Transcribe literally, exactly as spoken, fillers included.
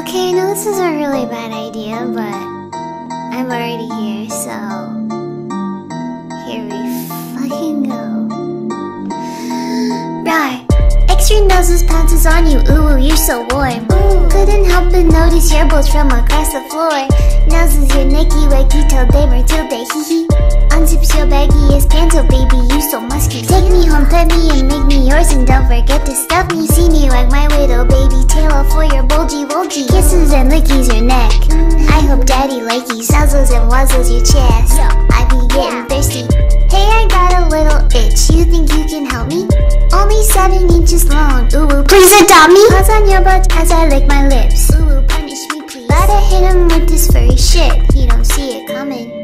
Okay, I know this is a really bad idea, but I'm already here, so here we fucking go. Rawr. Extra noses pounces on you, ooh, ooh, you're so warm. Ooh. Couldn't help but notice your bolts from across the floor. Noses your Nicky Wacky till day Matilda, hee hee. Unzips your baggiest pants, oh baby, you so musky. Take me home, pet me and make me yours, and don't forget to stuff me. See me like my widow baby, tail off for your bulgy bulgy. Kisses and lickies your neck. I hope daddy likey, nuzzles and wuzzles your chest. I be getting thirsty. Hey, I got a little itch, you think you can help me? Only seven inches long, ooh, ooh, please adopt me. Paws on your butt as I lick my lips. Ooh, ooh, punish me please. Gotta hit him with this furry shit, he don't see it coming.